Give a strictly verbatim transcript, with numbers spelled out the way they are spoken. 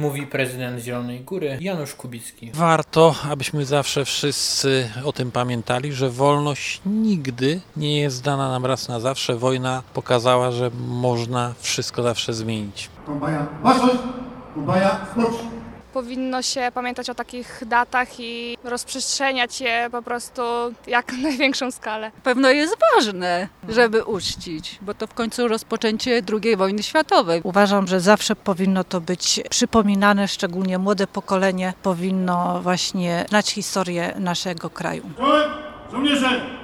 mówi prezydent Zielonej Góry Janusz Kubicki. Warto, abyśmy zawsze wszyscy o tym pamiętali, że wolność nigdy nie jest dana nam raz na zawsze. Wojna pokazała, że można wszystko zawsze zmienić. Kombaja, waszość! Kombaja, sprocz! Powinno się pamiętać o takich datach i rozprzestrzeniać je po prostu jak na największą skalę. Pewno jest ważne, żeby uczcić, bo to w końcu rozpoczęcie drugiej wojny światowej. Uważam, że zawsze powinno to być przypominane, szczególnie młode pokolenie powinno właśnie znać historię naszego kraju. Żołnierze!